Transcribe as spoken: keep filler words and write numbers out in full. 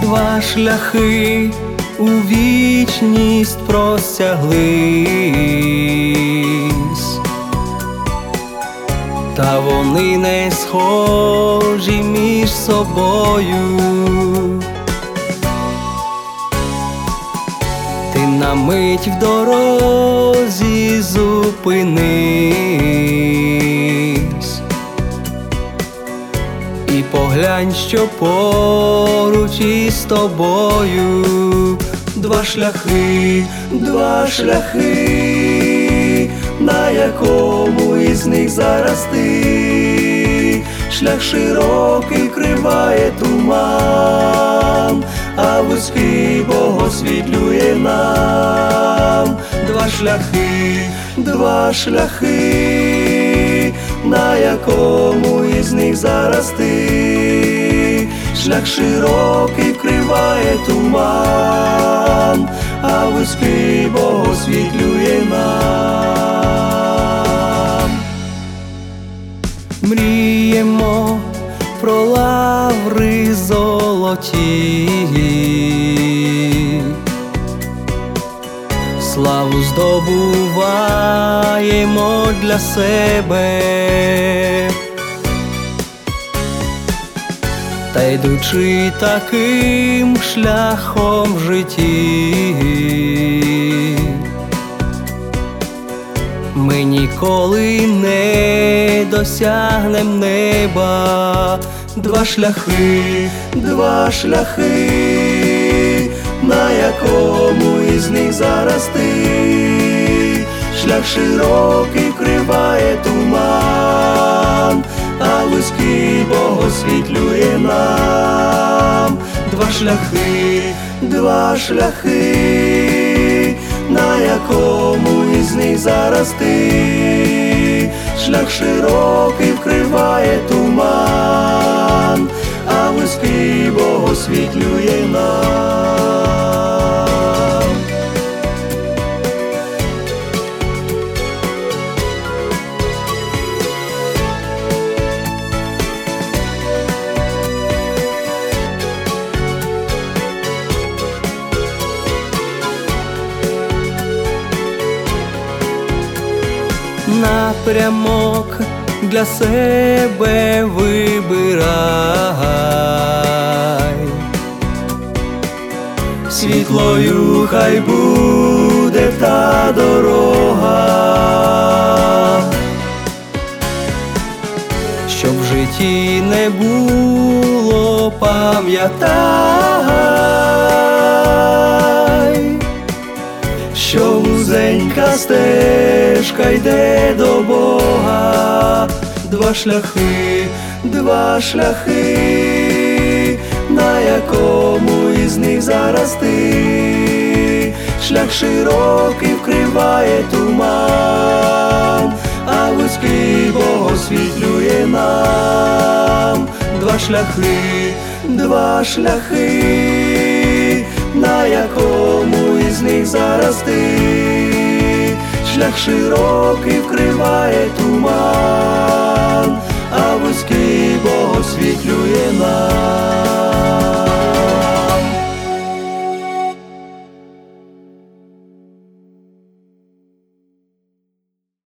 Два шляхи у вічність простяглись, та вони не схожі між собою. Ти на мить в дорозі зупинись і поглянь, що поруч із тобою. Два шляхи, два шляхи, на якому із них зараз ти. Шлях широкий вкриває туман, а вузький Бог освітлює нам. Два шляхи, два шляхи, на якому із них зараз ти. Шлях широкий вкриває туман, а вузький Бог освітлює нам. Мріємо про лаври золоті, славу здобуваємо для себе, та йдучи таким шляхом в житті, ми ніколи не досягнем неба. Два шляхи, два шляхи, на якому із них зараз ти. Шлях широкий вкриває туман, а вузький Бог освітлює нам. Два шляхи, два шляхи, на якому із них зараз ти. Шлях широкий вкриває туман, а вузький Бог освітлює нам. Напрямок для себе вибирай, світлою хай буде та дорога, щоб в житті не було, пам'ятай, що вузенька стежка йде до Бога. Два шляхи, два шляхи, на якому із них зараз ти. Шлях широкий вкриває туман, а вузький Бог освітлює нам. Два шляхи, два шляхи, на якому із них зараз ти. Шлях широкий вкриває туман, а вузький Бог освітлює